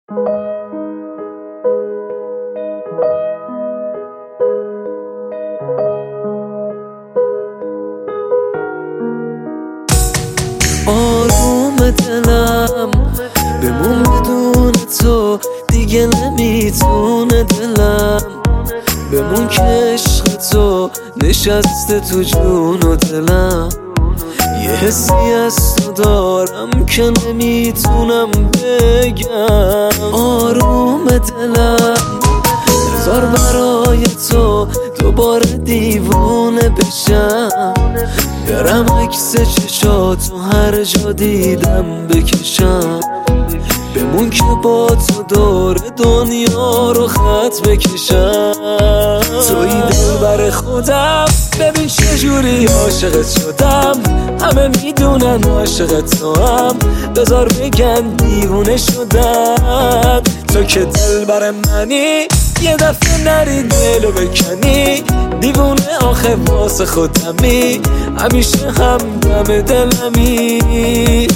آروم دلم بمون بدون تو، دیگه نمیتونه دلم بمون که عشق تو نشسته تو جون و دلم. یه حسی از تو دارم که نمیتونم بگم. آروم دلم بذار برای تو دوباره دیوونه بشم، برم عکس چشاتو هر جا دیدم بکشم، بمون که با تو دور دنیا رو خط بکشم. توی دلبر خودم ببین چجوری عاشقت شدم، همه میدونن عاشق تو هم، بذار بگن دیوونه شدم. تو که دلبر منی یه دفعه نری دلو بکنی، دیوونه آخه واسه خودمی، همیشه همدم دلمی.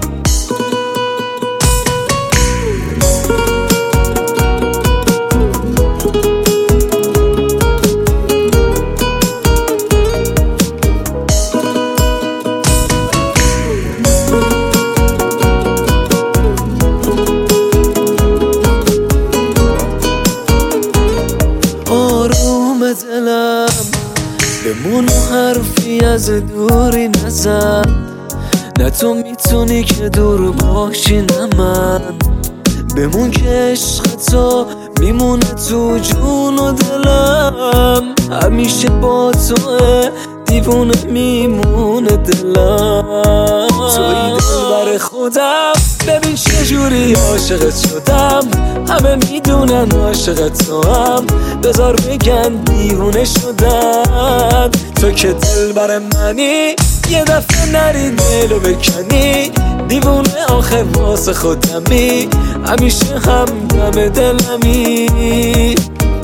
آروم دلم بمون حرفی از دوری نزن، نه تو میتونی که دور باشی نه من، بمون که عشق تو میمونه تو جون و دلم، همیشه با توه دیوونه میمونه دلم. توی دلبر خودم ببین چجوری عاشقت شدم، همه میدونن عاشق تو هم، بذار بگن دیوونه شدم. تو که دلبر منی یه دفعه نری دلو بکنی، دیوونه آخه واسه خودمی، همیشه همدم دلمی.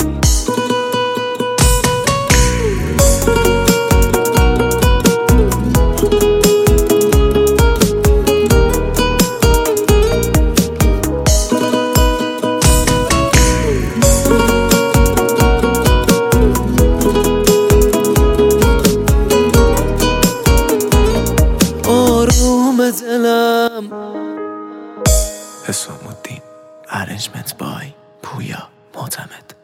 دلم حسام الدین، ارنجمنت بای پویا معتمد.